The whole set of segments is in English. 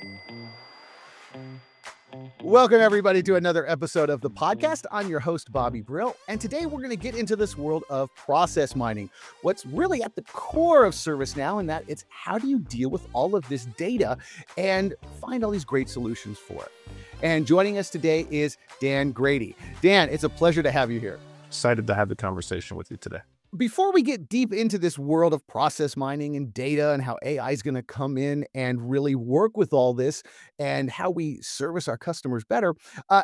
Welcome, everybody, to another episode of the podcast. I'm your host, Bobby Brill, and today we're going to get into this world of process mining. What's really at the core of ServiceNow, and that it's how do you deal with all of this data and find all these great solutions for it. And joining us today is Dan Grady. Dan, it's a pleasure to have you here. Excited to have the conversation with you today. Before we get deep into this world of process mining and data and how AI is going to come in and really work with all this and how we service our customers better,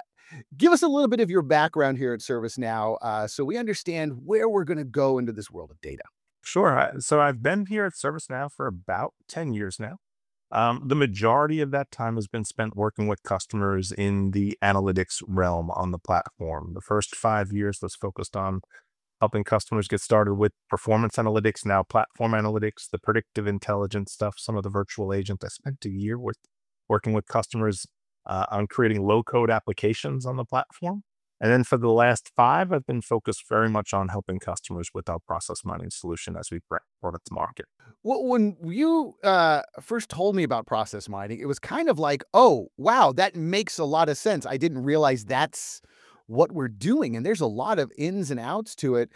give us a little bit of your background here at ServiceNow so we understand where we're going to go into this world of data. Sure. So I've been here at ServiceNow for about 10 years now. The majority of that time has been spent working with customers in the analytics realm on the platform. The first 5 years was focused on helping customers get started with performance analytics, now platform analytics, the predictive intelligence stuff, some of the virtual agents. I spent a year working with customers on creating low-code applications on the platform. And then for the last 5, I've been focused very much on helping customers with our process mining solution as we brought it to market. Well, when you first told me about process mining, it was kind of like, oh, wow, that makes a lot of sense. I didn't realize that's what we're doing. And there's a lot of ins and outs to it.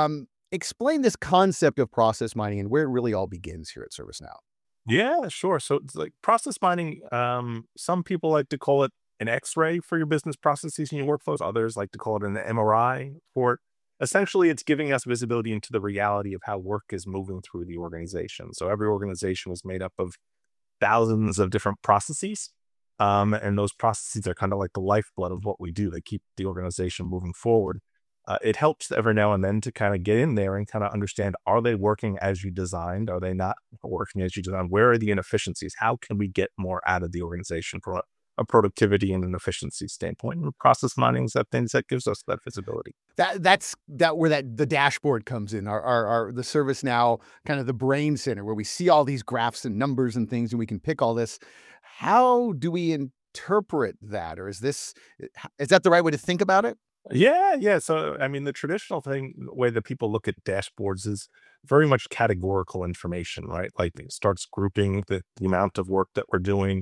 Explain this concept of process mining and where it really all begins here at ServiceNow. Yeah, sure. So it's like process mining. Some people like to call it an X-ray for your business processes and your workflows. Others like to call it an MRI for it. Essentially, it's giving us visibility into the reality of how work is moving through the organization. So every organization is made up of thousands of different processes. And those processes are kind of like the lifeblood of what we do. They keep the organization moving forward. It helps every now and then to kind of get in there and kind of understand, are they working as you designed? Are they not working as you designed? Where are the inefficiencies? How can we get more out of the organization from a productivity and an efficiency standpoint? And process mining is that things that gives us that visibility. That's where the dashboard comes in, our the ServiceNow kind of the brain center where we see all these graphs and numbers and things and we can pick all this. How do we interpret that? Or is that the right way to think about it? Yeah. So, I mean, the traditional way that people look at dashboards is very much categorical information, right? Like it starts grouping the amount of work that we're doing.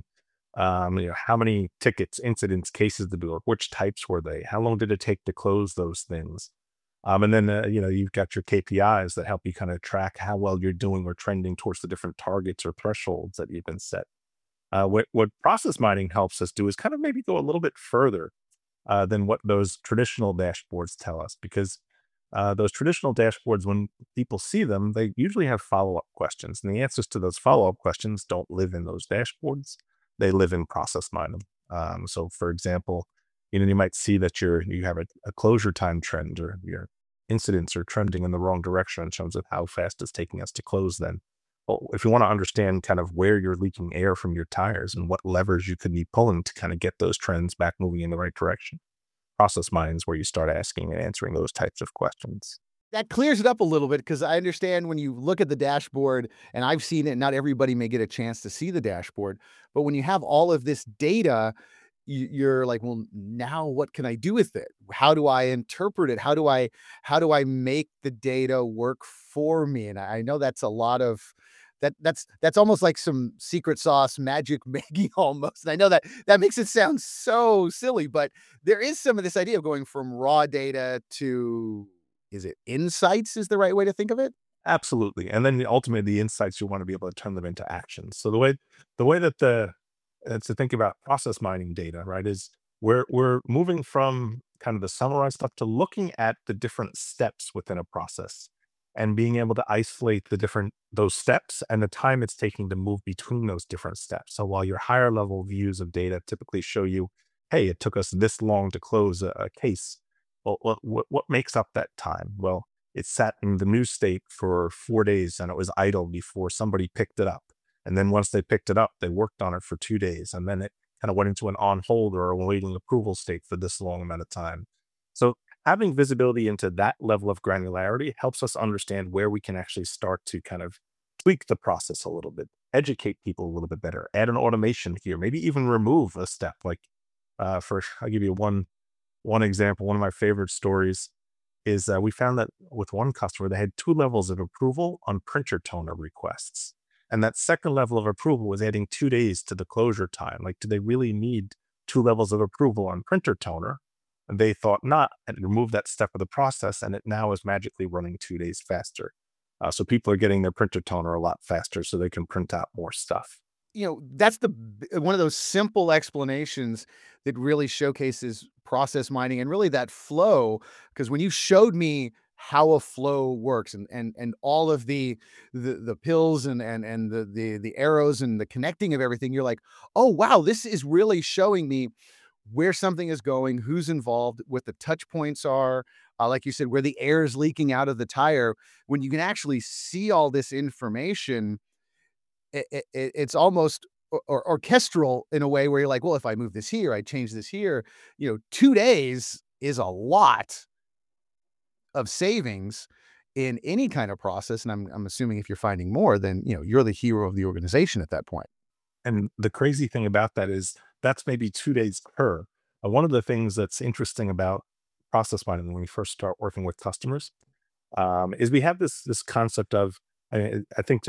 How many tickets, incidents, cases did we work? Which types were they? How long did it take to close those things? And then, you've got your KPIs that help you kind of track how well you're doing or trending towards the different targets or thresholds that you've been set. What process mining helps us do is kind of maybe go a little bit further than what those traditional dashboards tell us, because those traditional dashboards, when people see them, they usually have follow-up questions, and the answers to those follow-up questions don't live in those dashboards. They live in process mining. So, for example, you might see that you have a closure time trend, or your incidents are trending in the wrong direction in terms of how fast it's taking us to close them. Well, if you want to understand kind of where you're leaking air from your tires and what levers you could be pulling to kind of get those trends back moving in the right direction, process mining is where you start asking and answering those types of questions. That clears it up a little bit because I understand when you look at the dashboard, and I've seen it, not everybody may get a chance to see the dashboard, but when you have all of this data, you're like, well, now what can I do with it? How do I interpret it? How do I make the data work for me? And I know that's a lot of that's almost like some secret sauce magic making almost. And I know that makes it sound so silly, but there is some of this idea of going from raw data to, is it insights is the right way to think of it? Absolutely. And then ultimately the insights, you want to be able to turn them into actions. So the way that to think about process mining data, right, is we're moving from kind of the summarized stuff to looking at the different steps within a process and being able to isolate those steps and the time it's taking to move between those different steps. So while your higher level views of data typically show you, hey, it took us this long to close a case. Well, what makes up that time? Well, it sat in the news state for 4 days and it was idle before somebody picked it up. And then once they picked it up, they worked on it for 2 days. And then it kind of went into an on hold or a waiting approval state for this long amount of time. So having visibility into that level of granularity helps us understand where we can actually start to kind of tweak the process a little bit, educate people a little bit better, add an automation here, maybe even remove a step. Like I'll give you one example. One of my favorite stories is we found that with one customer, they had 2 levels of approval on printer toner requests. And that second level of approval was adding 2 days to the closure time. Like, do they really need two levels of approval on printer toner? And they thought not, and removed that step of the process, and it now is magically running 2 days faster. So people are getting their printer toner a lot faster so they can print out more stuff. That's one of those simple explanations that really showcases process mining and really that flow. Because when you showed me how a flow works and all of the pills and the arrows and the connecting of everything, you're like, oh wow, this is really showing me where something is going, who's involved, what the touch points are, like you said, where the air is leaking out of the tire. When you can actually see all this information, it's almost orchestral in a way where you're like, well, if I move this here, I change this here, 2 days is a lot of savings in any kind of process. And I'm assuming if you're finding more, then you're the hero of the organization at that point. And the crazy thing about that is that's maybe 2 days per. One of the things that's interesting about process mining when we first start working with customers is we have this concept of I think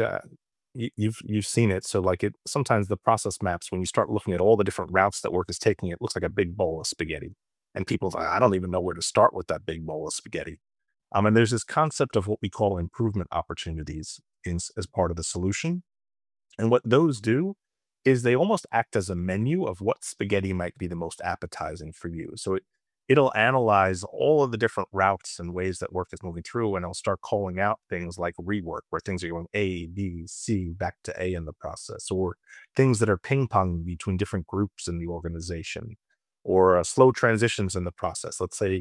you've seen it. So like it sometimes the process maps when you start looking at all the different routes that work is taking, it looks like a big bowl of spaghetti, and people think I don't even know where to start with that big bowl of spaghetti. And there's this concept of what we call improvement opportunities as part of the solution. And what those do is they almost act as a menu of what spaghetti might be the most appetizing for you. So it'll analyze all of the different routes and ways that work is moving through, and it'll start calling out things like rework, where things are going A, B, C, back to A in the process, or things that are ping pong between different groups in the organization, or slow transitions in the process. Let's say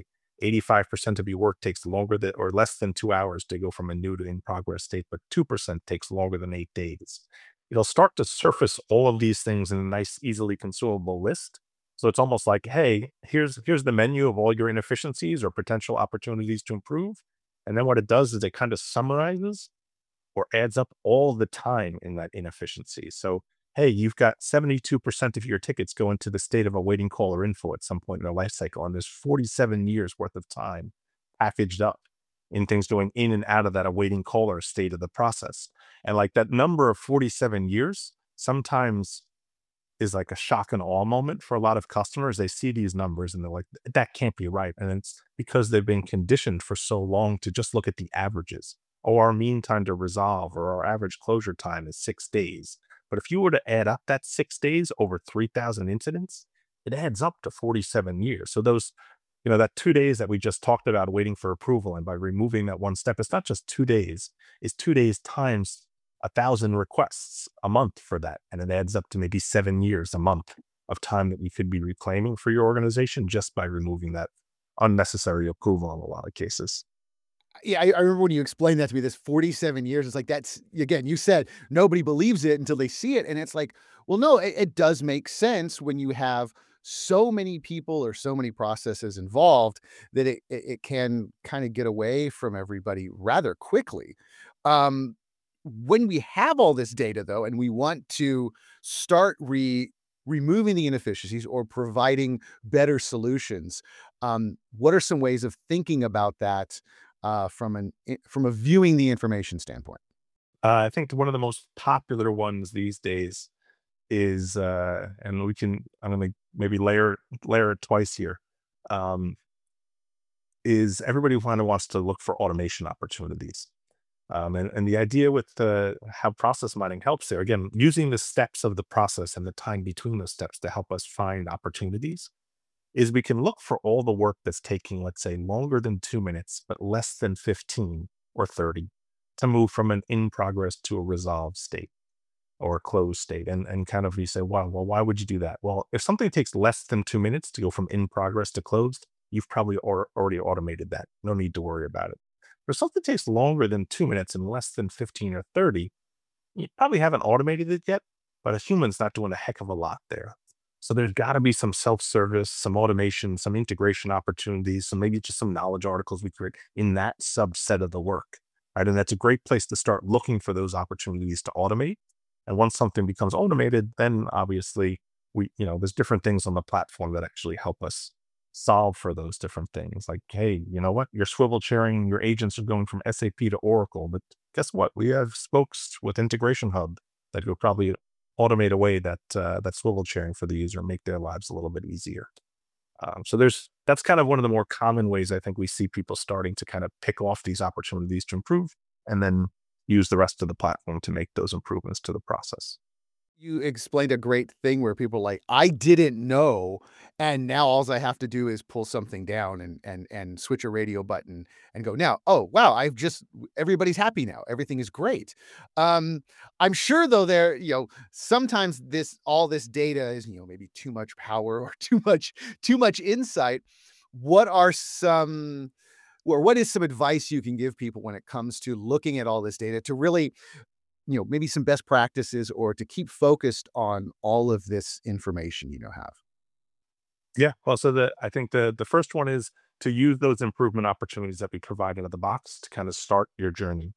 85% of your work takes longer than or less than 2 hours to go from a new to in progress state, but 2% takes longer than 8 days. It'll start to surface all of these things in a nice, easily consumable list. So it's almost like, hey, here's the menu of all your inefficiencies or potential opportunities to improve. And then what it does is it kind of summarizes or adds up all the time in that inefficiency. So, hey, you've got 72% of your tickets go into the state of awaiting call or info at some point in their life cycle. And there's 47 years worth of time packaged up in things going in and out of that awaiting call or state of the process. And like that number of 47 years sometimes is like a shock and awe moment for a lot of customers. They see these numbers and they're like, that can't be right. And it's because they've been conditioned for so long to just look at the averages. Oh, our mean time to resolve or our average closure time is 6 days. But if you were to add up that 6 days over 3,000 incidents, it adds up to 47 years. So that 2 days that we just talked about waiting for approval, and by removing that one step, it's not just 2 days, it's 2 days times 1,000 requests a month for that. And it adds up to maybe 7 years a month of time that you could be reclaiming for your organization just by removing that unnecessary approval in a lot of cases. Yeah, I remember when you explained that to me, this 47 years, it's like, that's again, you said nobody believes it until they see it. And it's like, well, no, it does make sense when you have so many people or so many processes involved that it can kind of get away from everybody rather quickly. Um, when we have all this data though, and we want to start removing the inefficiencies or providing better solutions, what are some ways of thinking about that from a viewing the information standpoint? I think one of the most popular ones these days is, and I'm going to maybe layer it twice here, um, is everybody kind of wants to look for automation opportunities. And the idea with how process mining helps there, again, using the steps of the process and the time between those steps to help us find opportunities, is we can look for all the work that's taking, let's say, longer than 2 minutes, but less than 15 or 30 to move from an in progress to a resolved state or a closed state. And kind of you say, wow, well, why would you do that? Well, if something takes less than 2 minutes to go from in progress to closed, you've probably already automated that. No need to worry about it. If something takes longer than 2 minutes and less than 15 or 30, you probably haven't automated it yet, but a human's not doing a heck of a lot there. So there's got to be some self-service, some automation, some integration opportunities, some maybe just some knowledge articles we create in that subset of the work. Right. And that's a great place to start looking for those opportunities to automate. And once something becomes automated, then obviously there's different things on the platform that actually help us solve for those different things. Like, hey, you know what? Your swivel chairing, your agents are going from SAP to Oracle, but guess what? We have spokes with Integration Hub that will probably automate away that swivel chairing for the user and make their lives a little bit easier. So that's kind of one of the more common ways I think we see people starting to kind of pick off these opportunities to improve and then use the rest of the platform to make those improvements to the process. You explained a great thing where people are like, "I didn't know, and now alls I have to do is pull something down and switch a radio button and go, now, oh, wow, I've just everybody's happy now. Everything is great." I'm sure though sometimes all this data is, maybe too much power or too much insight. What are some or what is some advice you can give people when it comes to looking at all this data to really maybe some best practices or to keep focused on all of this information have. Yeah. Well, so I think the first one is to use those improvement opportunities that we provide out of the box to kind of start your journey.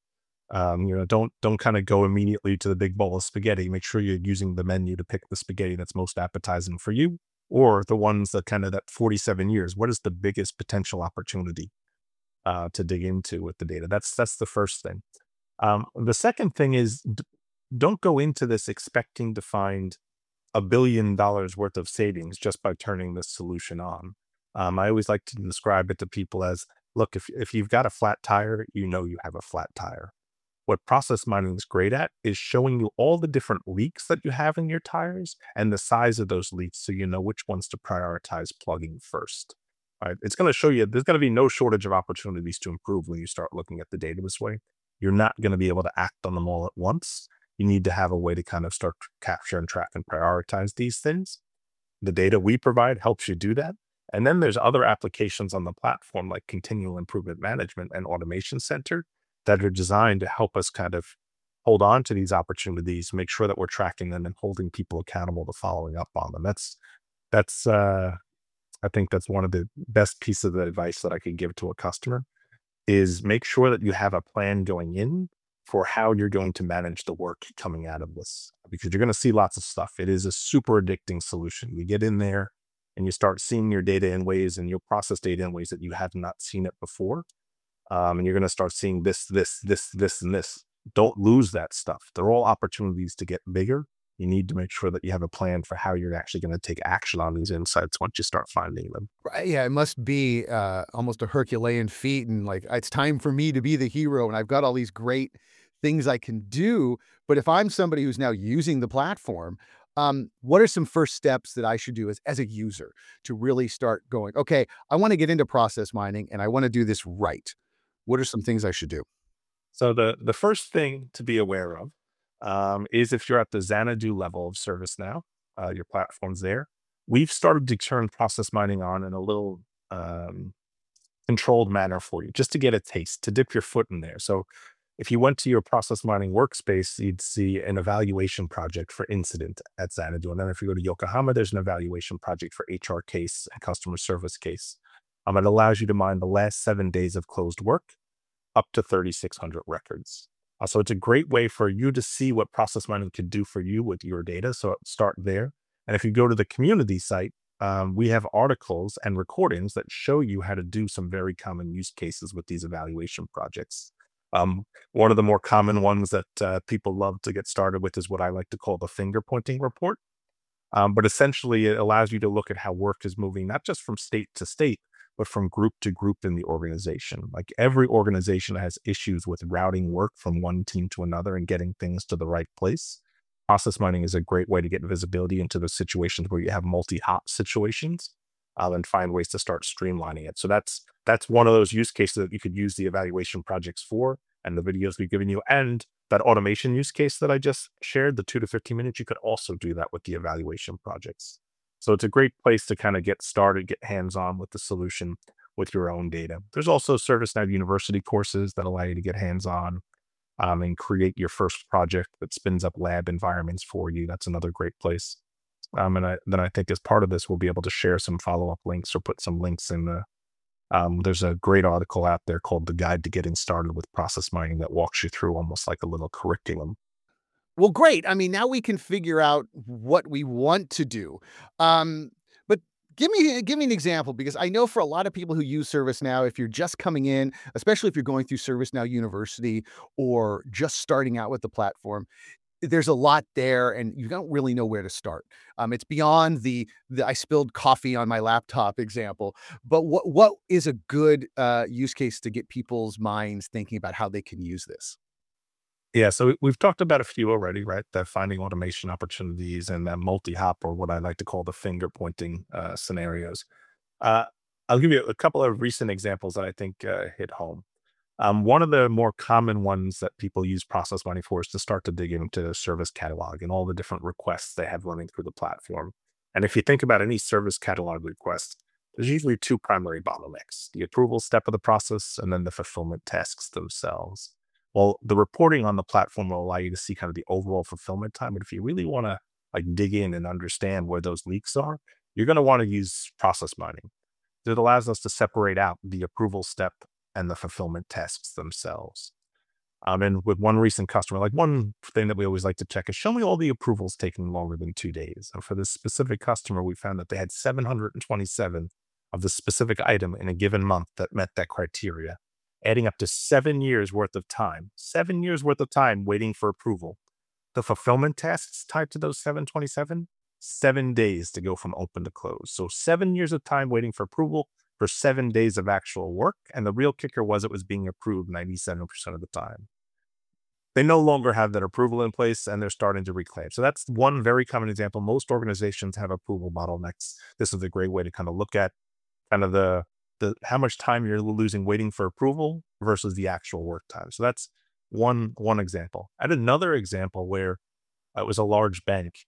Don't kind of go immediately to the big bowl of spaghetti. Make sure you're using the menu to pick the spaghetti that's most appetizing for you, or the ones that kind of that 47 years. What is the biggest potential opportunity to dig into with the data? That's the first thing. The second thing is don't go into this expecting to find $1 billion worth of savings just by turning this solution on. I always like to describe it to people as, look, if you've got a flat tire, you have a flat tire. What process mining is great at is showing you all the different leaks that you have in your tires and the size of those leaks so you know which ones to prioritize plugging first. Right? It's going to show you there's going to be no shortage of opportunities to improve when you start looking at the data this way. You're not going to be able to act on them all at once. You need to have a way to kind of start to capture and track and prioritize these things. The data we provide helps you do that. And then there's other applications on the platform like continual improvement management and automation center that are designed to help us kind of hold on to these opportunities, make sure that we're tracking them and holding people accountable to following up on them. That's I think that's one of the best pieces of advice that I could give to a customer is make sure that you have a plan going in for how you're going to manage the work coming out of this, because you're going to see lots of stuff. It is a super addicting solution. You get in there and you start seeing your data in ways and you'll process data in ways that you have not seen it before. And you're going to start seeing this, and this. Don't lose that stuff. They're all opportunities to get bigger. You need to make sure that you have a plan for how you're actually going to take action on these insights once you start finding them. Right, yeah, it must be, almost a Herculean feat and, like, it's time for me to be the hero, and I've got all these great things I can do, but if I'm somebody who's now using the platform, what are some first steps that I should do as a user to really start going, "Okay, I wanna get into process mining, and I wanna do this right." What are some things I should do? So the first thing to be aware of is if you're at the Xanadu level of ServiceNow, your platform's there. We've started to turn process mining on in a little controlled manner for you, just to get a taste, to dip your foot in there. So if you went to your process mining workspace, you'd see an evaluation project for incident at Xanadu. And then if you go to Yokohama, there's an evaluation project for HR case and customer service case. It allows you to mine the last 7 days of closed work up to 3,600 records. So it's a great way for you to see what process mining could do for you with your data. So start there. And if you go to the community site, we have articles and recordings that show you how to do some very common use cases with these evaluation projects. One of the more common ones that people love to get started with is what I like to call the finger pointing report. But essentially, it allows you to look at how work is moving, not just from state to state, but from group to group in the organization. Like every organization has issues with routing work from one team to another and getting things to the right place. Process mining is a great way to get visibility into the situations where you have multi-hop situations and find ways to start streamlining it. So that's one of those use cases that you could use the evaluation projects for and the videos we've given you. And that automation use case that I just shared, the 2 to 15 minutes, you could also do that with the evaluation projects. So it's a great place to kind of get started, get hands-on with the solution with your own data. There's also ServiceNow University courses that allow you to get hands-on and create your first project that spins up lab environments for you. That's another great place. Then I think as part of this, we'll be able to share some follow-up links or put some links in the. There's a great article out there called "The Guide to Getting Started with Process Mining" that walks you through almost like a little curriculum. Well, great. I mean, now we can figure out what we want to do. But give me an example because I know for a lot of people who use ServiceNow, if you're just coming in, especially if you're going through ServiceNow University or just starting out with the platform, there's a lot there, and you don't really know where to start. It's beyond the I spilled coffee on my laptop example, but what is a good, use case to get people's minds thinking about how they can use this? Yeah, so we've talked about a few already, right? That finding automation opportunities and that multi-hop, or what I like to call the finger pointing scenarios. Uh, I'll give you a couple of recent examples that I think hit home. One of the more common ones that people use process mining for is to start to dig into service catalog and all the different requests they have running through the platform. And if you think about any service catalog request, there's usually two primary bottlenecks: the approval step of the process and then the fulfillment tasks themselves. Well, the reporting on the platform will allow you to see kind of the overall fulfillment time. But if you really want to like dig in and understand where those leaks are, you're going to want to use process mining. It allows us to separate out the approval step and the fulfillment tasks themselves. And with one recent customer, like one thing that we always like to check is show me all the approvals taking longer than 2 days. And for this specific customer, we found that they had 727 of the specific item in a given month that met that criteria, adding up to 7 years worth of time, 7 years worth of time waiting for approval. The fulfillment tasks tied to those 727, 7 days to go from open to close. So 7 years of time waiting for approval for 7 days of actual work. And the real kicker was it was being approved 97% of the time. They no longer have that approval in place and they're starting to reclaim. So that's one very common example. Most organizations have approval bottlenecks. This is a great way to kind of look at kind of the how much time you're losing waiting for approval versus the actual work time. So that's one example. I had another example where it was a large bank.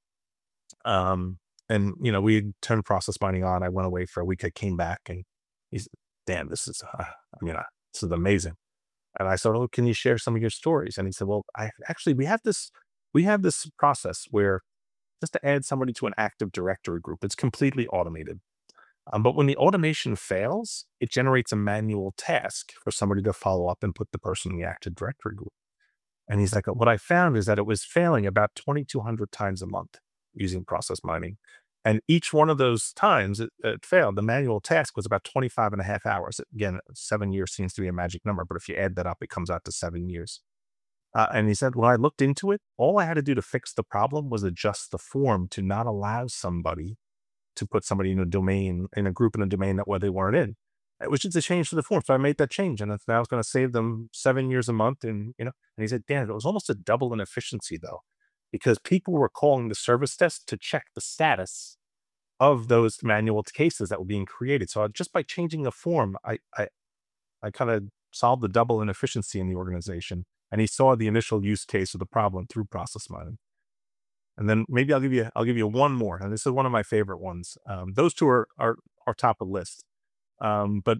And we had turned process mining on. I went away for a week. I came back and he's, damn, this is amazing. And I said, "Oh, can you share some of your stories?" And he said, "Well, I actually we have this process where just to add somebody to an Active Directory group, it's completely automated. But when the automation fails, it generates a manual task for somebody to follow up and put the person in the Active Directory group." And he's like, "What I found is that it was failing about 2,200 times a month using process mining. And each one of those times it failed, the manual task was about 25 and a half hours. Again, 7 years seems to be a magic number, but if you add that up, it comes out to 7 years. And he said, when I looked into it, all I had to do to fix the problem was adjust the form to not allow somebody to put somebody in a domain, in a group in a domain that where they weren't in. It was just a change to the form. So I made that change and now it's going to save them 7 years a month. And he said, Dan, it was almost a double in efficiency though, because people were calling the service desk to check the status of those manual cases that were being created. So just by changing the form, I kind of solved the double inefficiency in the organization. And he saw the initial use case of the problem through process mining. And then maybe I'll give you one more. And this is one of my favorite ones. Those two are top of the list. But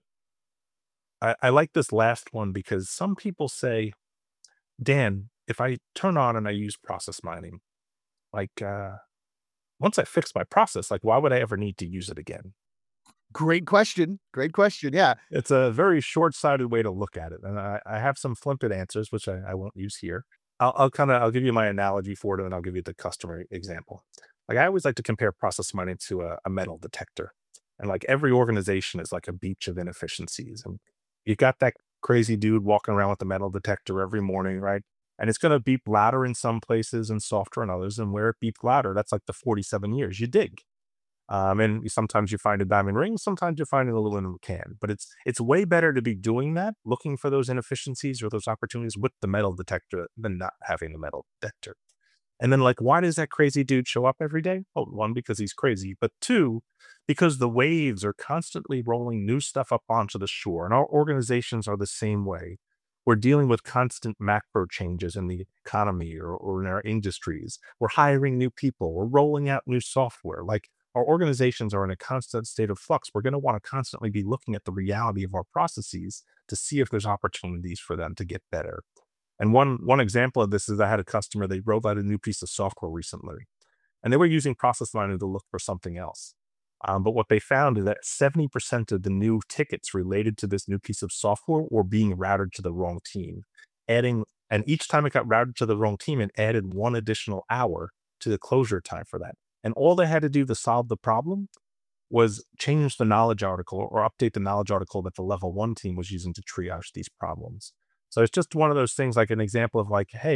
I like this last one because some people say, Dan, if I turn on and I use process mining, like once I fix my process, like why would I ever need to use it again? Great question. Great question. Yeah. It's a very short-sighted way to look at it, and I have some flippant answers, which I won't use here. I'll give you my analogy for it, and then I'll give you the customer example. Like I always like to compare process mining to a metal detector, and like every organization is like a beach of inefficiencies, and you got that crazy dude walking around with a metal detector every morning, right? And it's going to beep louder in some places and softer in others, and where it beeped louder, that's like the 47 years you dig. And sometimes you find a diamond ring, sometimes you find an aluminum can. But it's way better to be doing that, looking for those inefficiencies or those opportunities with the metal detector than not having the metal detector. And then, like, why does that crazy dude show up every day? Oh, one, because he's crazy, but two, because the waves are constantly rolling new stuff up onto the shore, and our organizations are the same way. We're dealing with constant macro changes in the economy or in our industries. We're hiring new people. We're rolling out new software. Like our organizations are in a constant state of flux. We're going to want to constantly be looking at the reality of our processes to see if there's opportunities for them to get better. And one example of this is I had a customer, they rolled out a new piece of software recently, and they were using Process Mining to look for something else. But what they found is that 70% of the new tickets related to this new piece of software were being routed to the wrong team, and each time it got routed to the wrong team, it added one additional hour to the closure time for that. And all they had to do to solve the problem was change the knowledge article or update the knowledge article that the level one team was using to triage these problems. So it's just one of those things, like an example of like, hey,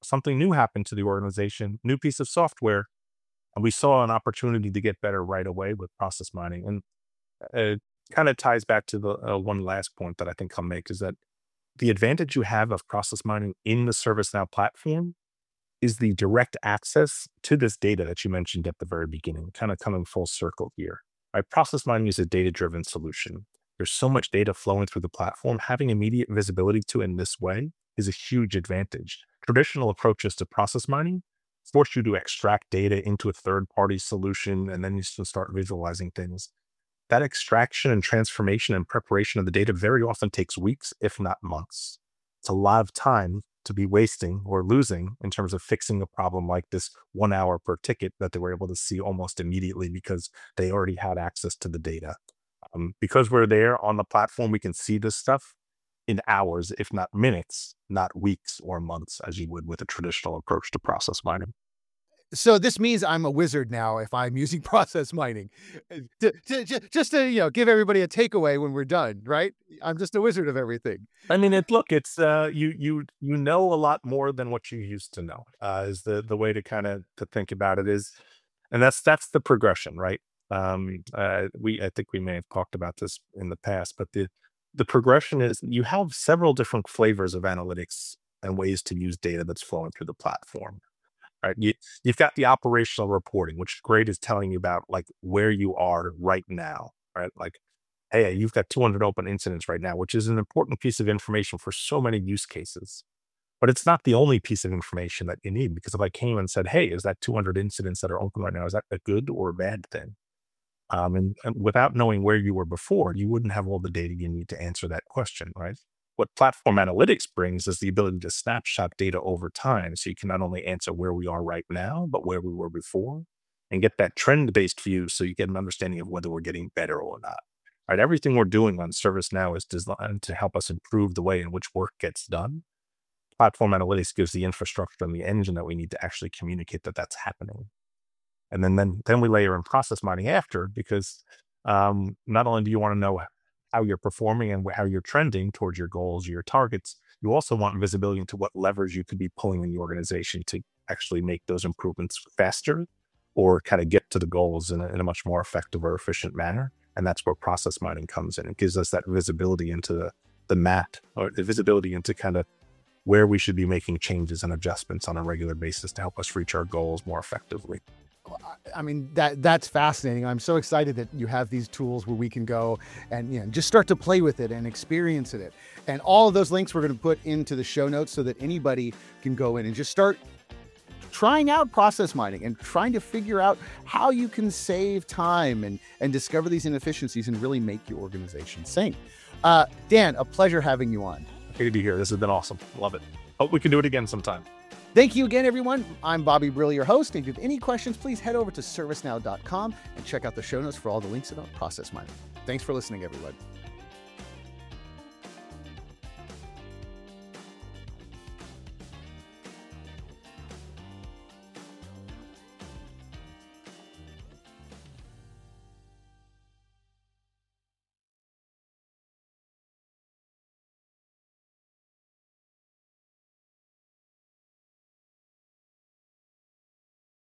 something new happened to the organization, new piece of software, and we saw an opportunity to get better right away with process mining. And it kind of ties back to the one last point that I think I'll make is that the advantage you have of process mining in the ServiceNow platform is the direct access to this data that you mentioned at the very beginning, kind of coming full circle here. Right? Process mining is a data-driven solution. There's so much data flowing through the platform. Having immediate visibility to it in this way is a huge advantage. Traditional approaches to process mining force you to extract data into a third-party solution, and then you can start visualizing things. That extraction and transformation and preparation of the data very often takes weeks, if not months. It's a lot of time to be wasting or losing in terms of fixing a problem like this 1 hour per ticket that they were able to see almost immediately because they already had access to the data. Because we're there on the platform, we can see this stuff in hours, if not minutes, not weeks or months, as you would with a traditional approach to process mining. So this means I'm a wizard now if I'm using process mining. Just to, give everybody a takeaway when we're done, right? I'm just a wizard of everything. I mean, it's you know a lot more than what you used to know. Is the way to kind of to think about it is, and that's the progression, right? I think we may have talked about this in the past, but the progression is you have several different flavors of analytics and ways to use data that's flowing through the platform. Right. You've got the operational reporting, which is great, is telling you about like where you are right now, right? Like, hey, you've got 200 open incidents right now, which is an important piece of information for so many use cases. But it's not the only piece of information that you need, because if I came and said, hey, is that 200 incidents that are open right now, is that a good or a bad thing? And without knowing where you were before, you wouldn't have all the data you need to answer that question, right? What platform analytics brings is the ability to snapshot data over time. So you can not only answer where we are right now, but where we were before, and get that trend based view so you get an understanding of whether we're getting better or not. Right? Everything we're doing on ServiceNow is designed to help us improve the way in which work gets done. Platform analytics gives the infrastructure and the engine that we need to actually communicate that that's happening. And then we layer in process mining after, because not only do you want to know how you're performing and how you're trending towards your goals, your targets, you also want visibility into what levers you could be pulling in the organization to actually make those improvements faster or kind of get to the goals in a much more effective or efficient manner. And that's where process mining comes in. It gives us that visibility into the mat, or the visibility into kind of where we should be making changes and adjustments on a regular basis to help us reach our goals more effectively. I mean, that's fascinating. I'm so excited that you have these tools where we can go and just start to play with it and experience it. And all of those links we're going to put into the show notes so that anybody can go in and just start trying out process mining and trying to figure out how you can save time and discover these inefficiencies and really make your organization sing. Dan, a pleasure having you on. Happy to be here. This has been awesome. Love it. Hope we can do it again sometime. Thank you again, everyone. I'm Bobby Brill, your host. And if you have any questions, please head over to servicenow.com and check out the show notes for all the links about process mining. Thanks for listening, everyone.